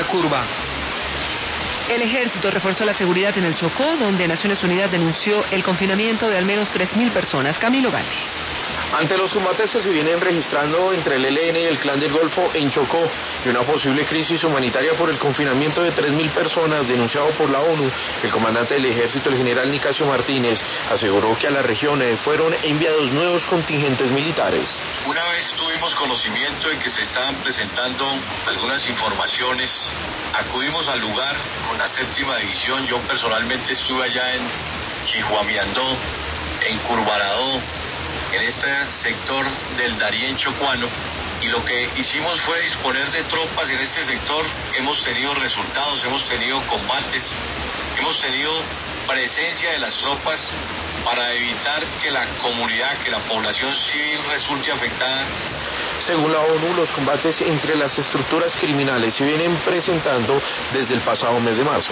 curva. El ejército reforzó la seguridad en el Chocó, donde Naciones Unidas denunció el confinamiento de al menos 3.000 personas. Camilo Galvez. Ante los combates que se vienen registrando entre el ELN y el Clan del Golfo en Chocó y una posible crisis humanitaria por el confinamiento de 3.000 personas denunciado por la ONU, el comandante del ejército, el general Nicasio Martínez, aseguró que a la región fueron enviados nuevos contingentes militares. Una vez tuvimos conocimiento de que se estaban presentando algunas informaciones, acudimos al lugar con la 7ª división. Yo personalmente estuve allá en Quijuamiandó, en Curvaradó, en este sector del Darién chocuano, y lo que hicimos fue disponer de tropas en este sector. Hemos tenido resultados, hemos tenido combates, hemos tenido presencia de las tropas para evitar que la comunidad, que la población civil resulte afectada. Según la ONU, los combates entre las estructuras criminales se vienen presentando desde el pasado mes de marzo.